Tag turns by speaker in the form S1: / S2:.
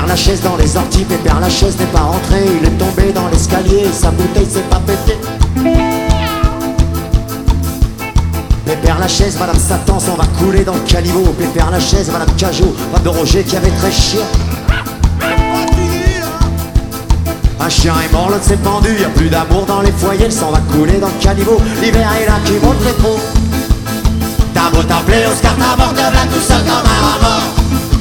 S1: Lachaise dans les orties, Pépère Lachaise n'est pas rentré. Il est tombé dans l'escalier, sa bouteille s'est pas pétée. Pépère Lachaise, Madame Satan s'en va couler dans le caniveau. Pépère Lachaise, Madame Cajot, Madame de Roger qui avait très chien. Un chien est mort, l'autre s'est pendu, y a plus d'amour dans les foyers, il s'en va couler dans le caniveau. L'hiver est là qui monte les trous. T'as beau t'appeler Oscar, t'as mort, te v'là tout seul comme un rat mort.